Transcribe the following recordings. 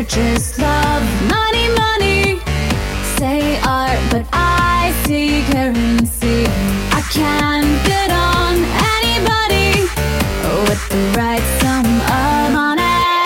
purchase love. Money, money, say art, but I see currency. I can't get on anybody with the right sum of money.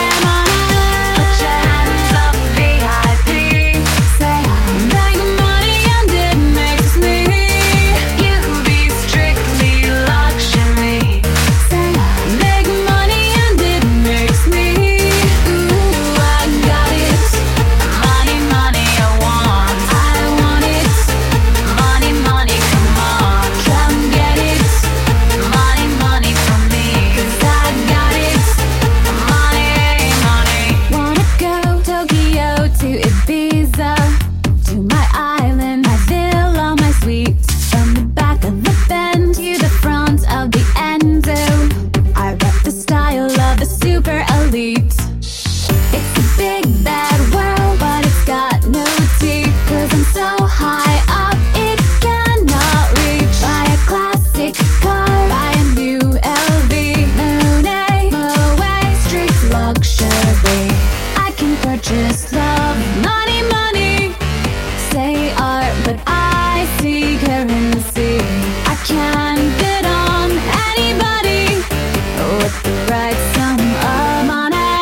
Put your hands up, VIP. Say make money and it makes me. You be strictly luxury. Say make money and it makes me. Ooh, I got it. Money, money, I want it. Money, money, come on, come get it. Money, money from me, 'cause I got it. Money, money. Wanna go Tokyo to Ibiza, to my island, my villa, my suite. From the back of the Benz to the front of the Enzo, I rep the style of the super elite. It's a big bad world, but it's got no teeth. 'Cause I'm so high up, it cannot reach. Buy a classic car, buy a new LV. Monet, Moet, street luxury. I can purchase love. Money, money, say art, but I see currency. I can't get on anybody with the right sum of money.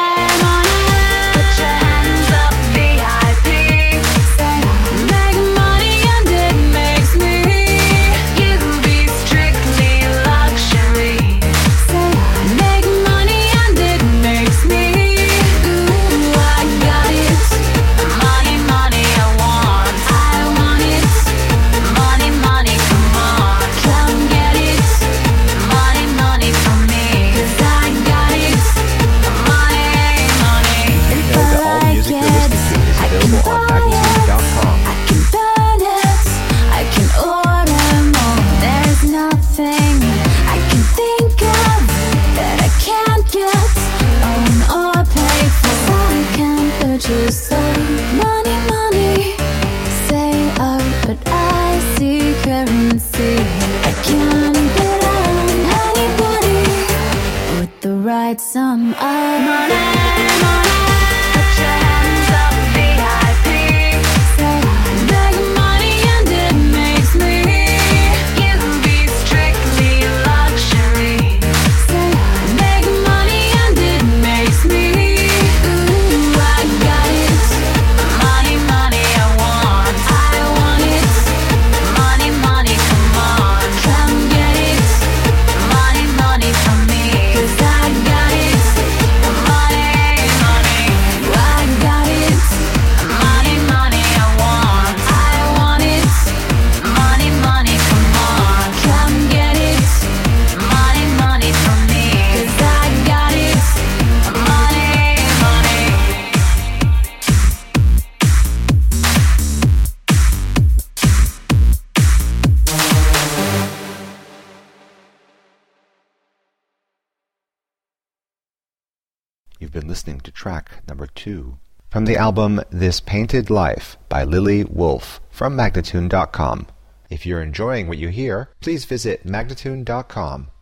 Put your hands up, VIP. Say make money and it makes me. You be strictly luxury. Say make money and it makes me. Ooh, I got it. Money, money, I want it. Money, money, come on, come get it. Money, money from me, 'cause I got it. Money, money. You know that all the music you're listening to is available on Magnatune.com. I can burn it, I can order more. There's nothing I can think of that I can't get, own or pay for. I can purchase love. Money, money, say art, but I see currency. I can't get on anybody with the right sum of money. Put your hands up, VIP. Say make money and it makes me. You be strictly luxury. Say make money and it makes me. Ooh, I got it. Money, money, I want it. Money, money, come on, come get it. Money, money from me, 'cause I got it. Money, money, I got it. Money, money, I want it. Money, money, come on, come get it. Money, money from me, 'cause I got it. Money, money. You've been listening to track number 2 from the album This Painted Life by Lily Wolf from Magnatune.com. If you're enjoying what you hear, please visit Magnatune.com